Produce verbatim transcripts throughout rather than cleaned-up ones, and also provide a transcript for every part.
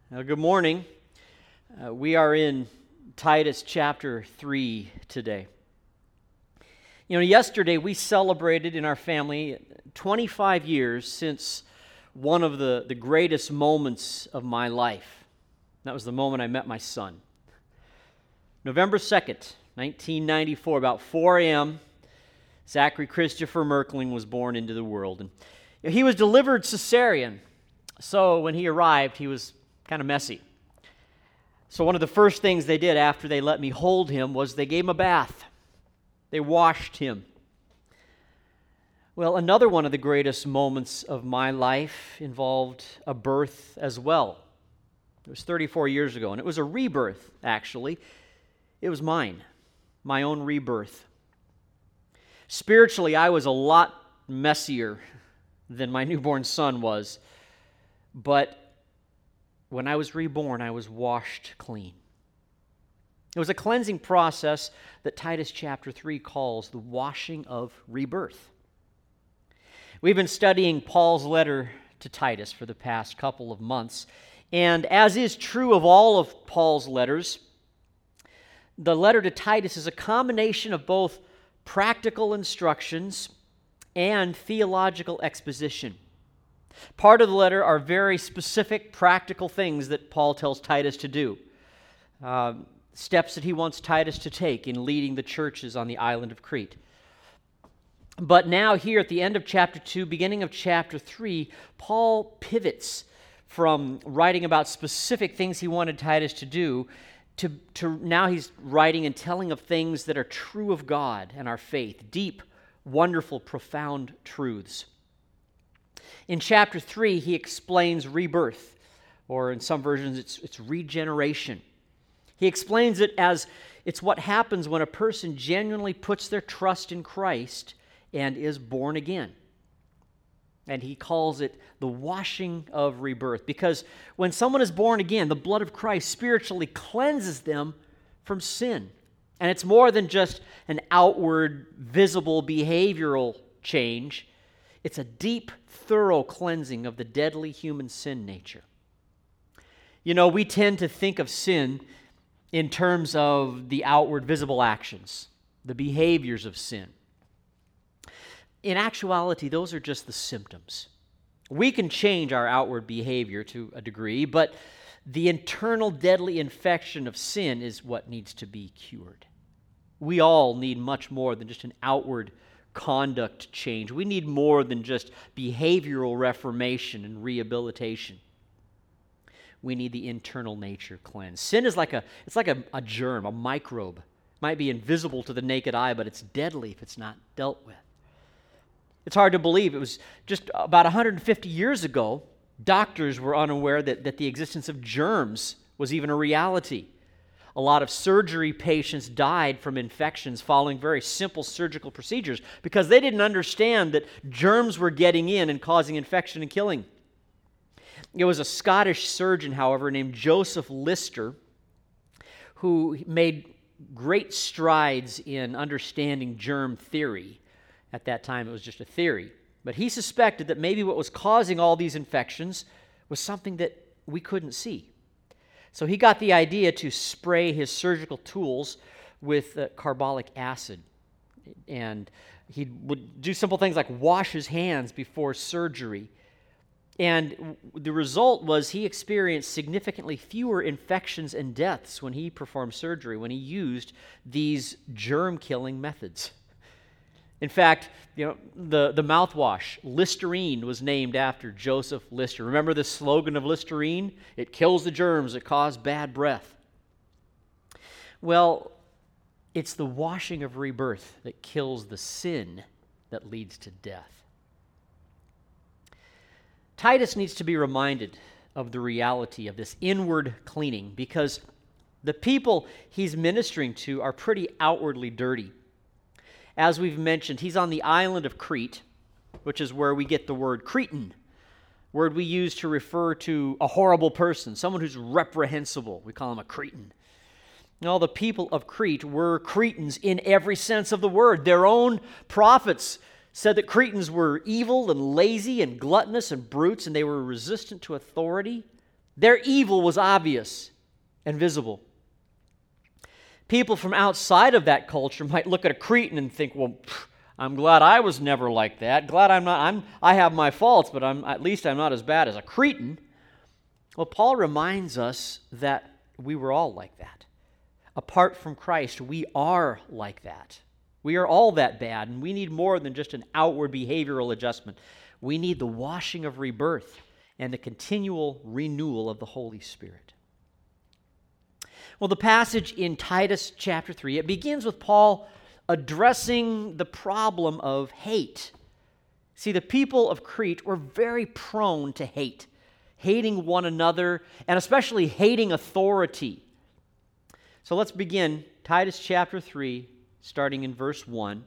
Well, good morning. Uh, we are in Titus chapter three today. You know, yesterday we celebrated in our family twenty-five years since one of the, the greatest moments of my life. That was the moment I met my son. November second, nineteen ninety-four, about four a.m., Zachary Christopher Merkling was born into the world. And you know, he was delivered cesarean, so when he arrived, he was kind of messy. So one of the first things they did after they let me hold him was they gave him a bath. They washed him. Well, another one of the greatest moments of my life involved a birth as well. It was thirty-four years ago, and it was a rebirth, actually. It was mine, my own rebirth. Spiritually, I was a lot messier than my newborn son was, but when I was reborn, I was washed clean. It was a cleansing process that Titus chapter three calls the washing of rebirth. We've been studying Paul's letter to Titus for the past couple of months, and as is true of all of Paul's letters, the letter to Titus is a combination of both practical instructions and theological exposition. Part of the letter are very specific, practical things that Paul tells Titus to do, uh, steps that he wants Titus to take in leading the churches on the island of Crete. But now here at the end of chapter two, beginning of chapter three, Paul pivots from writing about specific things he wanted Titus to do to, to now he's writing and telling of things that are true of God and our faith, deep, wonderful, profound truths. In chapter three, he explains rebirth, or in some versions, it's, it's regeneration. He explains it as it's what happens when a person genuinely puts their trust in Christ and is born again. And he calls it the washing of rebirth, because when someone is born again, the blood of Christ spiritually cleanses them from sin. And it's more than just an outward, visible, behavioral change. It's a deep, thorough cleansing of the deadly human sin nature. You know, we tend to think of sin in terms of the outward visible actions, the behaviors of sin. In actuality, those are just the symptoms. We can change our outward behavior to a degree, but the internal deadly infection of sin is what needs to be cured. We all need much more than just an outward conduct change. We need more than just behavioral reformation and rehabilitation. We need the internal nature cleansed. Sin is like a it's like a, a germ, a microbe. It might be invisible to the naked eye, but it's deadly if it's not dealt with. It's hard to believe. It was just about one hundred fifty years ago, doctors were unaware that, that the existence of germs was even a reality. A lot of surgery patients died from infections following very simple surgical procedures because they didn't understand that germs were getting in and causing infection and killing. It was a Scottish surgeon, however, named Joseph Lister, who made great strides in understanding germ theory. At that time, it was just a theory. But he suspected that maybe what was causing all these infections was something that we couldn't see. So he got the idea to spray his surgical tools with uh, carbolic acid. And he would do simple things like wash his hands before surgery. And the result was he experienced significantly fewer infections and deaths when he performed surgery, when he used these germ-killing methods. In fact, you know, the, the mouthwash, Listerine, was named after Joseph Lister. Remember the slogan of Listerine? It kills the germs that cause bad breath. Well, it's the washing of rebirth that kills the sin that leads to death. Titus needs to be reminded of the reality of this inward cleaning because the people he's ministering to are pretty outwardly dirty. As we've mentioned, he's on the island of Crete, which is where we get the word Cretan, word we use to refer to a horrible person, someone who's reprehensible. We call him a Cretan. All the people of Crete were Cretans in every sense of the word. Their own prophets said that Cretans were evil and lazy and gluttonous and brutes, and they were resistant to authority. Their evil was obvious and visible. People from outside of that culture might look at a Cretan and think, well, pff, I'm glad I was never like that. Glad I'm not, I'm, I have my faults, but I'm, at least I'm not as bad as a Cretan. Well, Paul reminds us that we were all like that. Apart from Christ, we are like that. We are all that bad, and we need more than just an outward behavioral adjustment. We need the washing of rebirth and the continual renewal of the Holy Spirit. Well, the passage in Titus chapter three, it begins with Paul addressing the problem of hate. See, the people of Crete were very prone to hate, hating one another, and especially hating authority. So let's begin Titus chapter three, starting in verse one.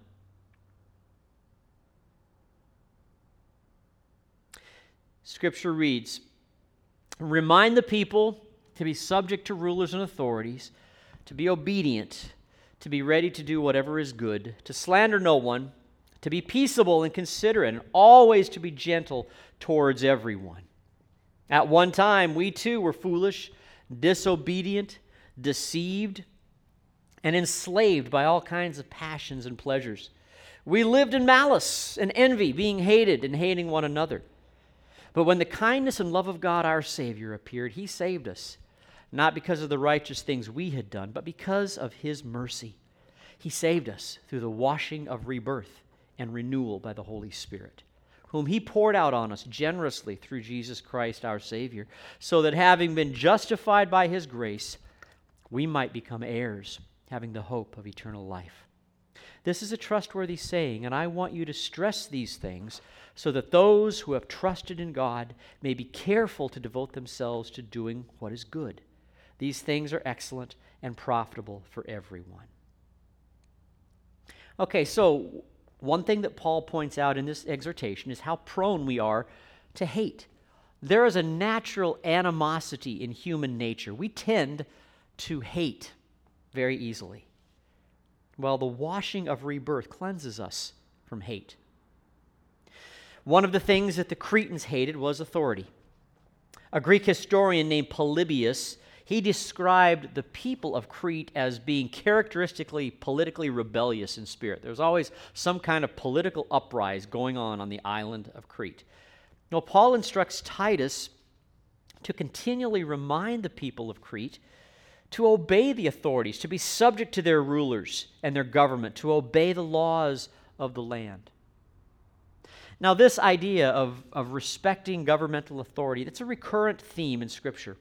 Scripture reads, "Remind the people to be subject to rulers and authorities, to be obedient, to be ready to do whatever is good, to slander no one, to be peaceable and considerate, and always to be gentle towards everyone. At one time, we too were foolish, disobedient, deceived, and enslaved by all kinds of passions and pleasures. We lived in malice and envy, being hated and hating one another. But when the kindness and love of God our Savior appeared, He saved us, not because of the righteous things we had done, but because of His mercy. He saved us through the washing of rebirth and renewal by the Holy Spirit, whom He poured out on us generously through Jesus Christ our Savior, so that having been justified by His grace, we might become heirs, having the hope of eternal life. This is a trustworthy saying, and I want you to stress these things so that those who have trusted in God may be careful to devote themselves to doing what is good. These things are excellent and profitable for everyone." Okay, so one thing that Paul points out in this exhortation is how prone we are to hate. There is a natural animosity in human nature. We tend to hate very easily. Well, the washing of rebirth cleanses us from hate. One of the things that the Cretans hated was authority. A Greek historian named Polybius, he described the people of Crete as being characteristically politically rebellious in spirit. There was always some kind of political uprising going on on the island of Crete. Now, Paul instructs Titus to continually remind the people of Crete to obey the authorities, to be subject to their rulers and their government, to obey the laws of the land. Now, this idea of, of respecting governmental authority, that's a recurrent theme in Scripture.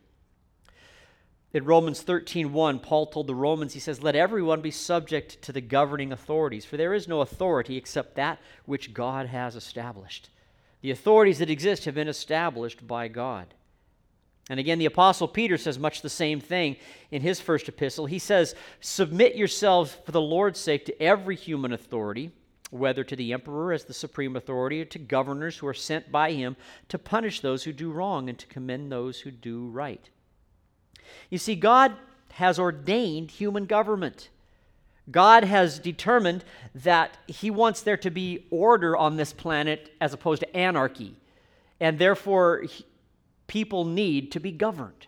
In Romans thirteen one, Paul told the Romans, he says, "Let everyone be subject to the governing authorities, for there is no authority except that which God has established." The authorities that exist have been established by God. And again, the Apostle Peter says much the same thing in his first epistle. He says, "Submit yourselves for the Lord's sake to every human authority, whether to the emperor as the supreme authority or to governors who are sent by him to punish those who do wrong and to commend those who do right." You see, God has ordained human government. God has determined that He wants there to be order on this planet as opposed to anarchy. And therefore, people need to be governed.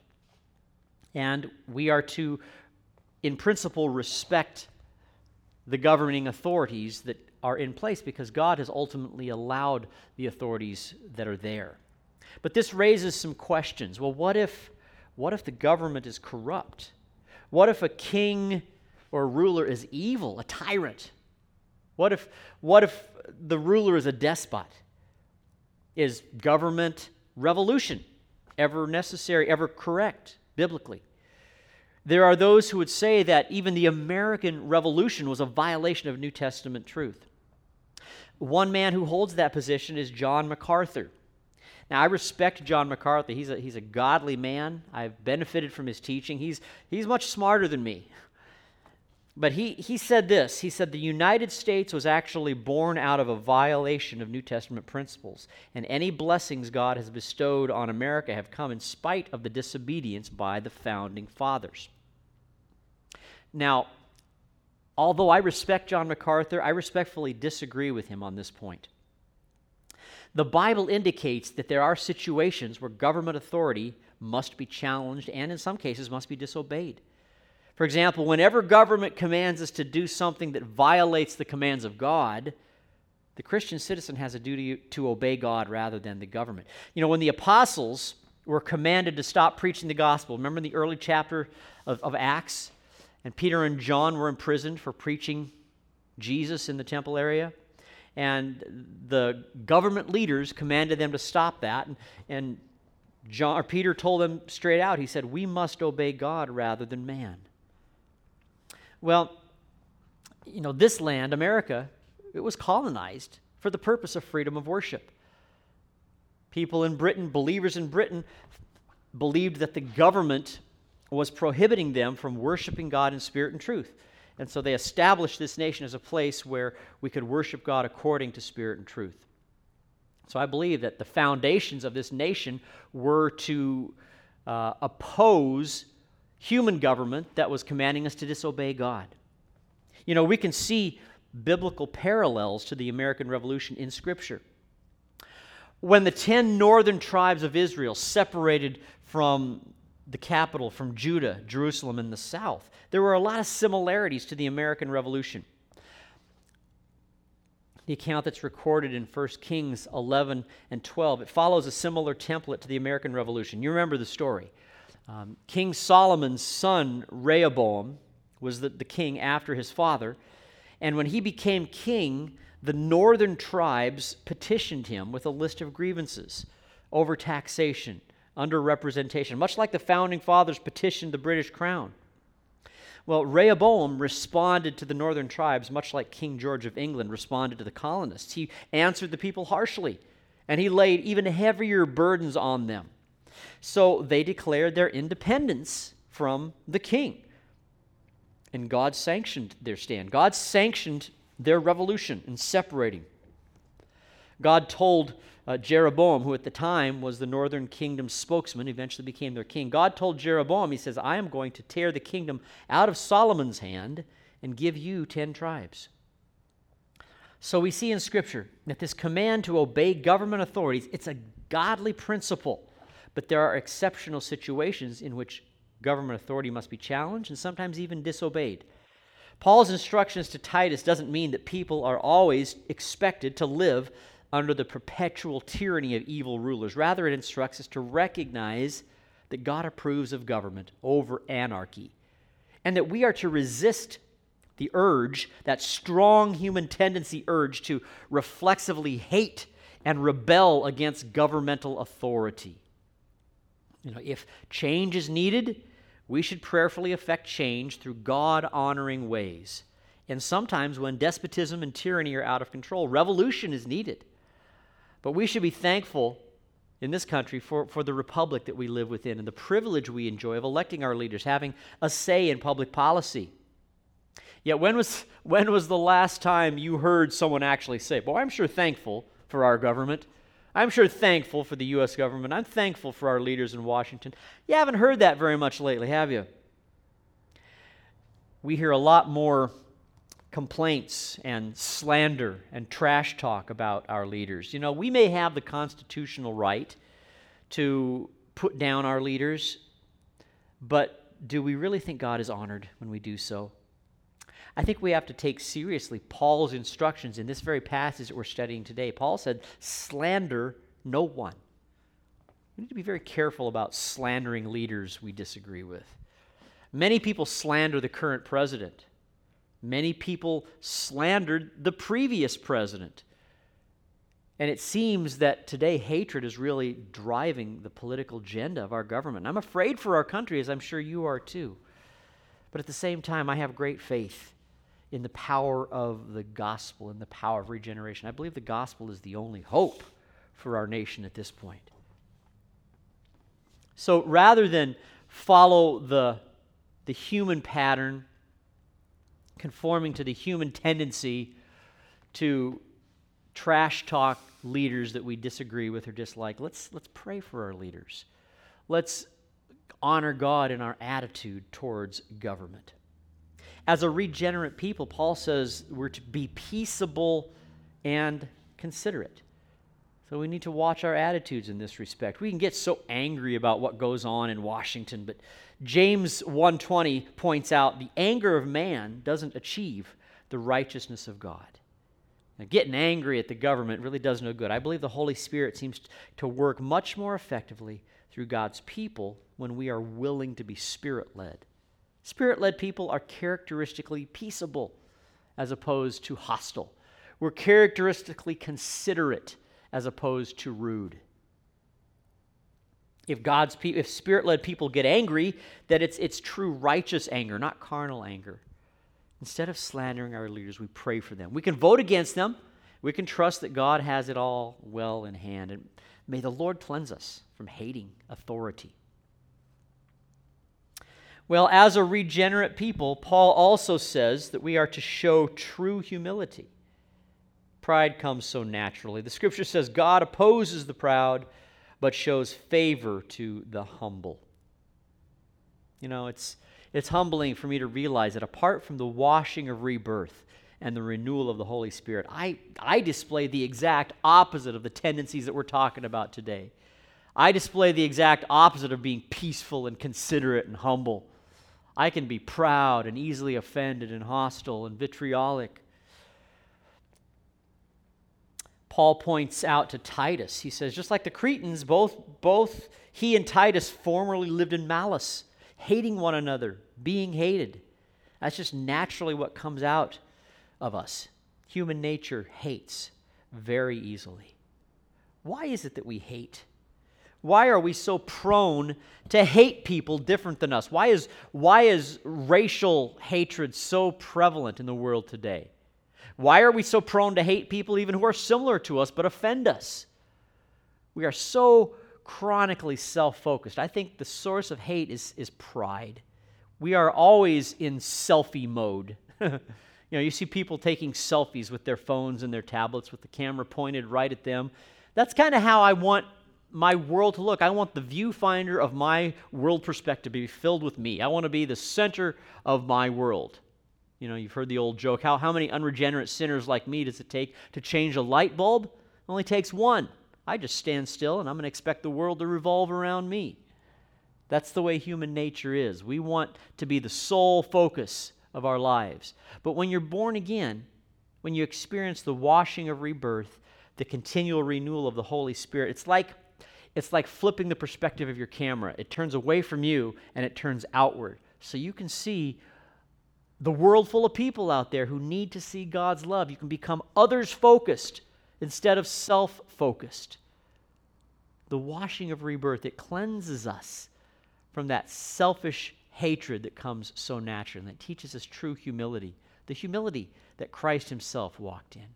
And we are to, in principle, respect the governing authorities that are in place because God has ultimately allowed the authorities that are there. But this raises some questions. Well, what if, what if the government is corrupt? What if a king or a ruler is evil, a tyrant? What if, what if the ruler is a despot? Is government revolution ever necessary, ever correct, biblically? There are those who would say that even the American Revolution was a violation of New Testament truth. One man who holds that position is John MacArthur. Now, I respect John MacArthur. He's a, he's a godly man. I've benefited from his teaching. He's, he's much smarter than me. But he, he said this. He said the United States was actually born out of a violation of New Testament principles, and any blessings God has bestowed on America have come in spite of the disobedience by the founding fathers. Now, although I respect John MacArthur, I respectfully disagree with him on this point. The Bible indicates that there are situations where government authority must be challenged and in some cases must be disobeyed. For example, whenever government commands us to do something that violates the commands of God, the Christian citizen has a duty to obey God rather than the government. You know, when the apostles were commanded to stop preaching the gospel, remember in the early chapter of, of Acts, and Peter and John were imprisoned for preaching Jesus in the temple area, and the government leaders commanded them to stop that, and, and John, or Peter told them straight out, he said, we must obey God rather than man. Well, you know, this land, America, it was colonized for the purpose of freedom of worship. People in Britain, believers in Britain, believed that the government was prohibiting them from worshiping God in spirit and truth. And so they established this nation as a place where we could worship God according to spirit and truth. So I believe that the foundations of this nation were to uh, oppose human government that was commanding us to disobey God. You know, we can see biblical parallels to the American Revolution in Scripture. When the ten northern tribes of Israel separated from the capital, from Judah, Jerusalem in the south, there were a lot of similarities to the American Revolution. The account that's recorded in First Kings eleven and twelve, it follows a similar template to the American Revolution. You remember the story. Um, King Solomon's son, Rehoboam, was the, the king after his father, and when he became king, the northern tribes petitioned him with a list of grievances over taxation, under representation, much like the founding fathers petitioned the British crown. Well, Rehoboam responded to the northern tribes much like King George of England responded to the colonists. He answered the people harshly, and he laid even heavier burdens on them. So they declared their independence from the king. And God sanctioned their stand. God sanctioned their revolution in separating. God told uh, Jeroboam, who at the time was the northern kingdom's spokesman, eventually became their king. God told Jeroboam, he says, I am going to tear the kingdom out of Solomon's hand and give you ten tribes. So we see in Scripture that this command to obey government authorities, it's a godly principle. But there are exceptional situations in which government authority must be challenged and sometimes even disobeyed. Paul's instructions to Titus doesn't mean that people are always expected to live under the perpetual tyranny of evil rulers. Rather, it instructs us to recognize that God approves of government over anarchy, and that we are to resist the urge, that strong human tendency urge to reflexively hate and rebel against governmental authority. You know, if change is needed, we should prayerfully effect change through God-honoring ways. And sometimes when despotism and tyranny are out of control, revolution is needed. But we should be thankful in this country for, for the republic that we live within and the privilege we enjoy of electing our leaders, having a say in public policy. Yet when was, when was the last time you heard someone actually say, well, I'm sure thankful for our government. I'm sure thankful for the U S government. I'm thankful for our leaders in Washington. You haven't heard that very much lately, have you? We hear a lot more complaints and slander and trash talk about our leaders. You know, we may have the constitutional right to put down our leaders, but do we really think God is honored when we do so? I think we have to take seriously Paul's instructions in this very passage that we're studying today. Paul said, slander no one. We need to be very careful about slandering leaders we disagree with. Many people slander the current president. Many people slandered the previous president. And it seems that today hatred is really driving the political agenda of our government. I'm afraid for our country, as I'm sure you are too. But at the same time, I have great faith in the power of the gospel and the power of regeneration. I believe the gospel is the only hope for our nation at this point. So rather than follow the, the human pattern, conforming to the human tendency to trash talk leaders that we disagree with or dislike, let's, let's pray for our leaders. Let's honor God in our attitude towards government. As a regenerate people, Paul says we're to be peaceable and considerate. So we need to watch our attitudes in this respect. We can get so angry about what goes on in Washington, but James one twenty points out the anger of man doesn't achieve the righteousness of God. Now, getting angry at the government really does no good. I believe the Holy Spirit seems to work much more effectively through God's people when we are willing to be Spirit-led. Spirit-led people are characteristically peaceable as opposed to hostile. We're characteristically considerate as opposed to rude. If God's pe- if Spirit-led people get angry, that it's it's true righteous anger, not carnal anger. Instead of slandering our leaders, we pray for them. We can vote against them. We can trust that God has it all well in hand. And may the Lord cleanse us from hating authority. Well, as a regenerate people, Paul also says that we are to show true humility. Pride comes so naturally. The Scripture says God opposes the proud, but shows favor to the humble. You know, it's it's humbling for me to realize that apart from the washing of rebirth and the renewal of the Holy Spirit, I, I display the exact opposite of the tendencies that we're talking about today. I display the exact opposite of being peaceful and considerate and humble. I can be proud and easily offended and hostile and vitriolic. Paul points out to Titus, he says, just like the Cretans, both, both he and Titus formerly lived in malice, hating one another, being hated. That's just naturally what comes out of us. Human nature hates very easily. Why is it that we hate? Why are we so prone to hate people different than us? Why is, why is racial hatred so prevalent in the world today? Why are we so prone to hate people even who are similar to us but offend us? We are so chronically self-focused. I think the source of hate is, is pride. We are always in selfie mode. You know, you see people taking selfies with their phones and their tablets with the camera pointed right at them. That's kind of how I want my world to look. I want the viewfinder of my world perspective to be filled with me. I want to be the center of my world. You know, you've heard the old joke, how, how many unregenerate sinners like me does it take to change a light bulb? It only takes one. I just stand still and I'm going to expect the world to revolve around me. That's the way human nature is. We want to be the sole focus of our lives. But when you're born again, when you experience the washing of rebirth, the continual renewal of the Holy Spirit, it's like it's like flipping the perspective of your camera. It turns away from you and it turns outward. So you can see the world full of people out there who need to see God's love. You can become others-focused instead of self-focused. The washing of rebirth, it cleanses us from that selfish hatred that comes so naturally, and that teaches us true humility, the humility that Christ himself walked in.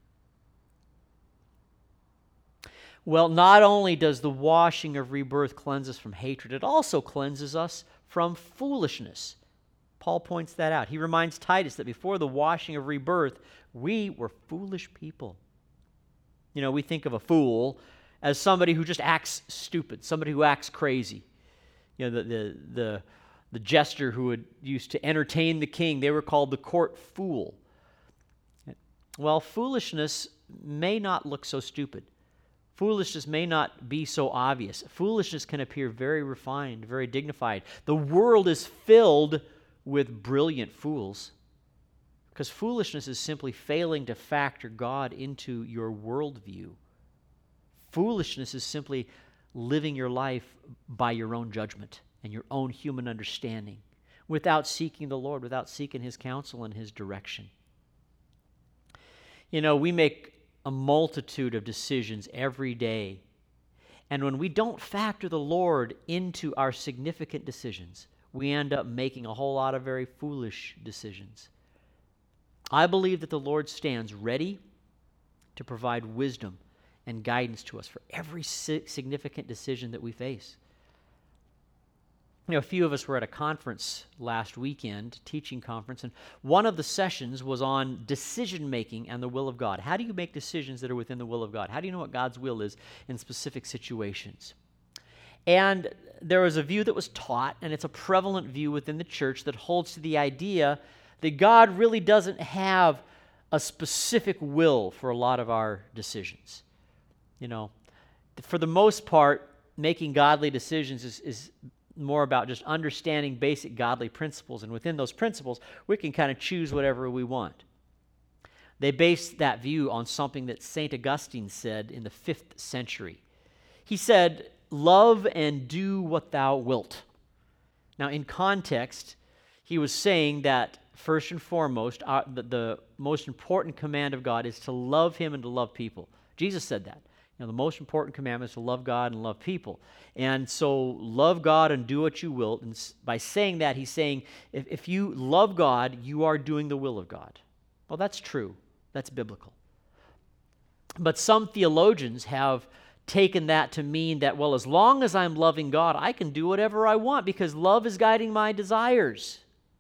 Well, not only does the washing of rebirth cleanse us from hatred, it also cleanses us from foolishness. Paul points that out. He reminds Titus that before the washing of rebirth, we were foolish people. You know, we think of a fool as somebody who just acts stupid, somebody who acts crazy. You know, the the the, the jester who would used to entertain the king, they were called the court fool. Well, foolishness may not look so stupid. Foolishness may not be so obvious. Foolishness can appear very refined, very dignified. The world is filled with brilliant fools, because foolishness is simply failing to factor God into your worldview. Foolishness is simply living your life by your own judgment and your own human understanding, without seeking the Lord, without seeking his counsel and his direction. You know, we make a multitude of decisions every day, and when we don't factor the Lord into our significant decisions, we end up making a whole lot of very foolish decisions. I believe that the Lord stands ready to provide wisdom and guidance to us for every significant decision that we face. You know, a few of us were at a conference last weekend, teaching conference, and one of the sessions was on decision-making and the will of God. How do you make decisions that are within the will of God? How do you know what God's will is in specific situations? And there was a view that was taught, and it's a prevalent view within the church that holds to the idea that God really doesn't have a specific will for a lot of our decisions. You know, for the most part, making godly decisions is, is more about just understanding basic godly principles. And within those principles, we can kind of choose whatever we want. They base that view on something that Saint Augustine said in the fifth century. He said, "Love and do what thou wilt." Now, in context, he was saying that first and foremost, uh, the, the most important command of God is to love him and to love people. Jesus said that. You know, the most important commandment is to love God and love people. And so love God and do what you will. And by saying that, he's saying, if, if you love God, you are doing the will of God. Well, that's true. That's biblical. But some theologians have taken that to mean that, well, as long as I'm loving God, I can do whatever I want because love is guiding my desires.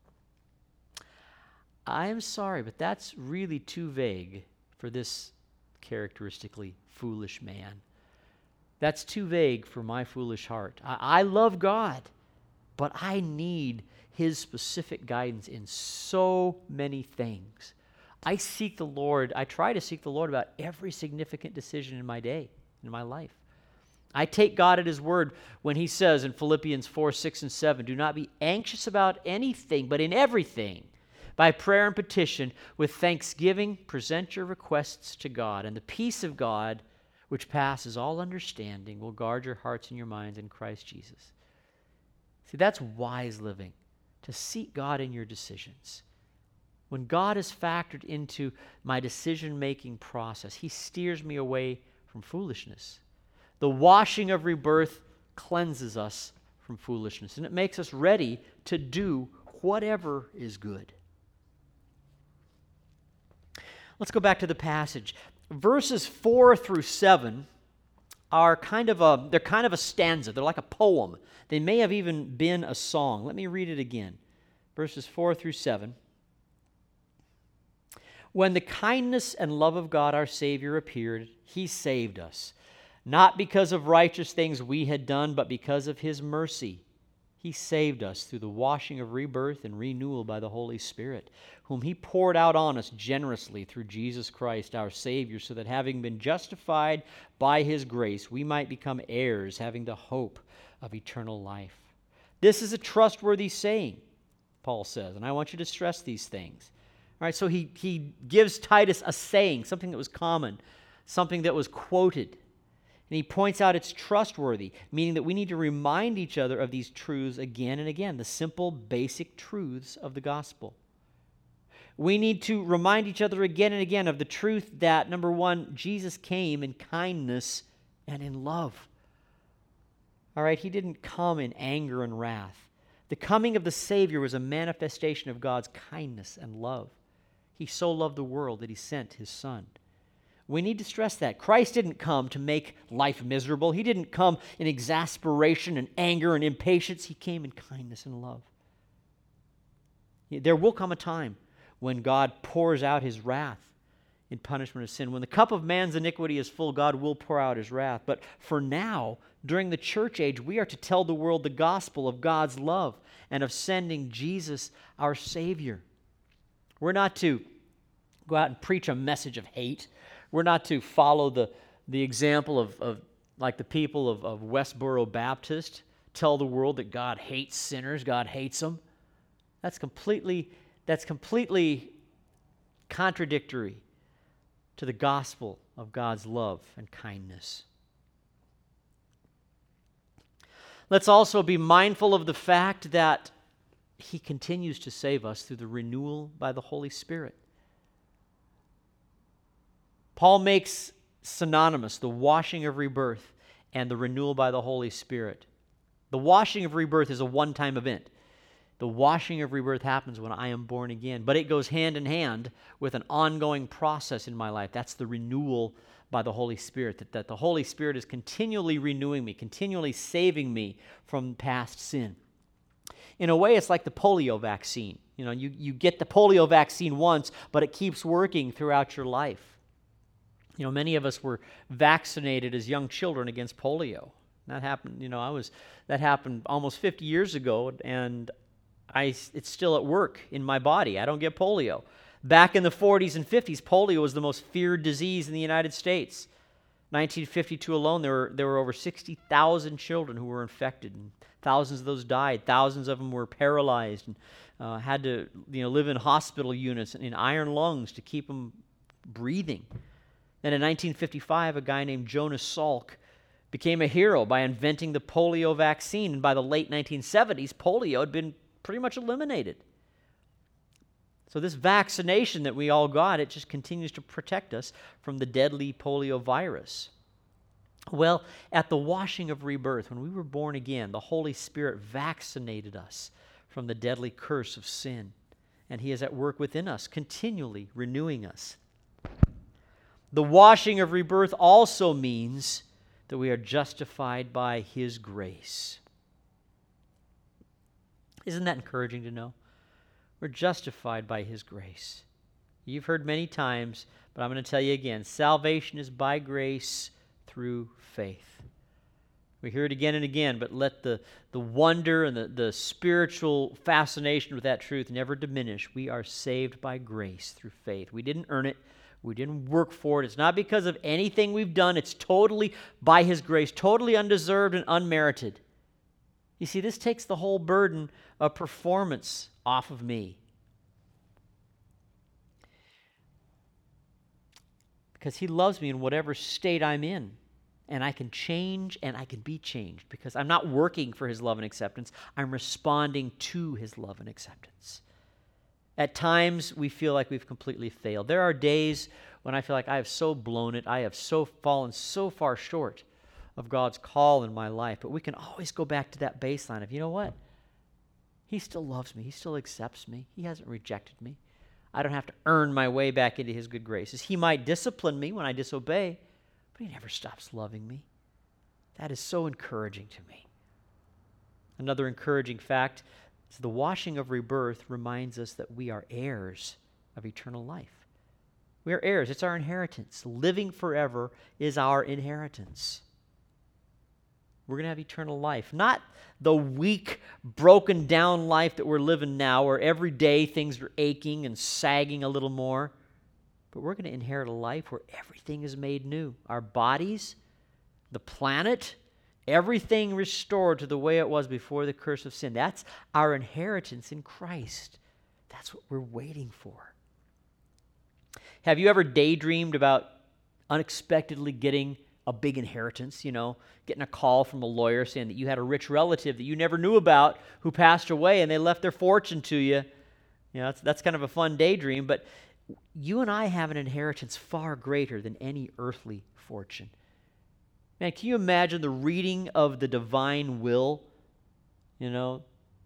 I am sorry, but that's really too vague for this characteristically foolish man. That's too vague for my foolish heart. I, I love God, but I need his specific guidance in so many things. I seek the Lord, I try to seek the Lord about every significant decision in my day, in my life. I take God at his word when he says in Philippians four, six, and seven, "Do not be anxious about anything, but in everything, by prayer and petition, with thanksgiving, present your requests to God, and the peace of God, which passes all understanding, will guard your hearts and your minds in Christ Jesus." See, that's wise living, to seek God in your decisions. When God is factored into my decision-making process, he steers me away from foolishness. The washing of rebirth cleanses us from foolishness, and it makes us ready to do whatever is good. Let's go back to the passage. Verses four through seven are kind of a, they're kind of a stanza. They're like a poem. They may have even been a song. Let me read it again. Verses four through seven. "When the kindness and love of God our Savior appeared, he saved us, not because of righteous things we had done, but because of his mercy. He saved us through the washing of rebirth and renewal by the Holy Spirit, whom he poured out on us generously through Jesus Christ our Savior, so that having been justified by his grace, we might become heirs, having the hope of eternal life. This is a trustworthy saying," Paul says, and I want you to stress these things. All right, so he, he gives Titus a saying, something that was common, something that was quoted. And he points out it's trustworthy, meaning that we need to remind each other of these truths again and again, the simple, basic truths of the gospel. We need to remind each other again and again of the truth that, number one, Jesus came in kindness and in love. All right, he didn't come in anger and wrath. The coming of the Savior was a manifestation of God's kindness and love. He so loved the world that he sent his Son. We need to stress that. Christ didn't come to make life miserable. He didn't come in exasperation and anger and impatience. He came in kindness and love. There will come a time when God pours out his wrath in punishment of sin. When the cup of man's iniquity is full, God will pour out his wrath. But for now, during the church age, we are to tell the world the gospel of God's love and of sending Jesus, our Savior. We're not to go out and preach a message of hate. We're not to follow the, the example of, of like the people of, of Westboro Baptist, tell the world that God hates sinners, God hates them. That's completely, that's completely contradictory to the gospel of God's love and kindness. Let's also be mindful of the fact that he continues to save us through the renewal by the Holy Spirit. Paul makes synonymous the washing of rebirth and the renewal by the Holy Spirit. The washing of rebirth is a one-time event. The washing of rebirth happens when I am born again, but it goes hand in hand with an ongoing process in my life. That's the renewal by the Holy Spirit, that, that the Holy Spirit is continually renewing me, continually saving me from past sin. In a way, it's like the polio vaccine. You know, you, you get the polio vaccine once, but it keeps working throughout your life. You know, many of us were vaccinated as young children against polio. That happened, you know, I was, that happened almost fifty years ago, and I, it's still at work in my body. I don't get polio. Back in the forties and fifties, polio was the most feared disease in the United States. nineteen fifty-two alone, there were, there were over sixty thousand children who were infected, and thousands of those died. Thousands of them were paralyzed and uh, had to you know, live in hospital units in iron lungs to keep them breathing. Then in nineteen fifty-five, a guy named Jonas Salk became a hero by inventing the polio vaccine, and by the late nineteen seventies, polio had been pretty much eliminated. So this vaccination that we all got, it just continues to protect us from the deadly polio virus. Well, at the washing of rebirth, when we were born again, the Holy Spirit vaccinated us from the deadly curse of sin, and He is at work within us, continually renewing us. The washing of rebirth also means that we are justified by His grace. Isn't that encouraging to know? We're justified by His grace. You've heard many times, but I'm going to tell you again, salvation is by grace through faith. We hear it again and again, but let the, the wonder and the, the spiritual fascination with that truth never diminish. We are saved by grace through faith. We didn't earn it. We didn't work for it. It's not because of anything we've done. It's totally by His grace, totally undeserved and unmerited. You see, this takes the whole burden of performance off of me. Because He loves me in whatever state I'm in. And I can change and I can be changed because I'm not working for His love and acceptance. I'm responding to His love and acceptance. At times, we feel like we've completely failed. There are days when I feel like I have so blown it. I have so fallen so far short of God's call in my life. But we can always go back to that baseline of, you know what? He still loves me. He still accepts me. He hasn't rejected me. I don't have to earn my way back into His good graces. He might discipline me when I disobey, but He never stops loving me. That is so encouraging to me. Another encouraging fact is the washing of rebirth reminds us that we are heirs of eternal life. We are heirs. It's our inheritance. Living forever is our inheritance. We're going to have eternal life. Not the weak, broken down life that we're living now where every day things are aching and sagging a little more. But we're going to inherit a life where everything is made new. Our bodies, the planet, everything restored to the way it was before the curse of sin. That's our inheritance in Christ. That's what we're waiting for. Have you ever daydreamed about unexpectedly getting a big inheritance, you know, getting a call from a lawyer saying that you had a rich relative that you never knew about who passed away and they left their fortune to you? You know, that's, that's kind of a fun daydream, but you and I have an inheritance far greater than any earthly fortune. Man, can you imagine the reading of the divine will? You know,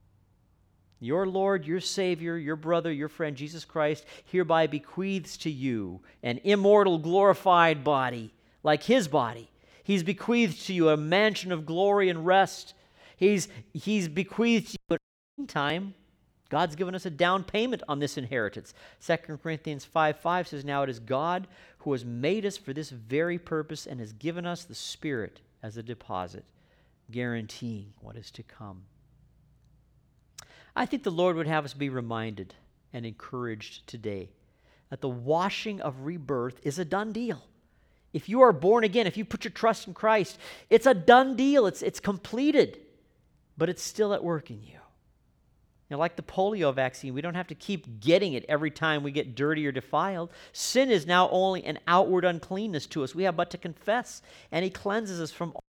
your Lord, your Savior, your brother, your friend, Jesus Christ, hereby bequeaths to you an immortal, glorified body, like His body. He's bequeathed to you a mansion of glory and rest. He's, he's bequeathed to you in the meantime. God's given us a down payment on this inheritance. Second Corinthians five five says, now it is God who has made us for this very purpose and has given us the Spirit as a deposit, guaranteeing what is to come. I think the Lord would have us be reminded and encouraged today that the washing of rebirth is a done deal. If you are born again, if you put your trust in Christ, it's a done deal. It's, it's completed, but it's still at work in you. Now, like the polio vaccine, we don't have to keep getting it every time we get dirty or defiled. Sin is now only an outward uncleanness to us. We have but to confess, and He cleanses us from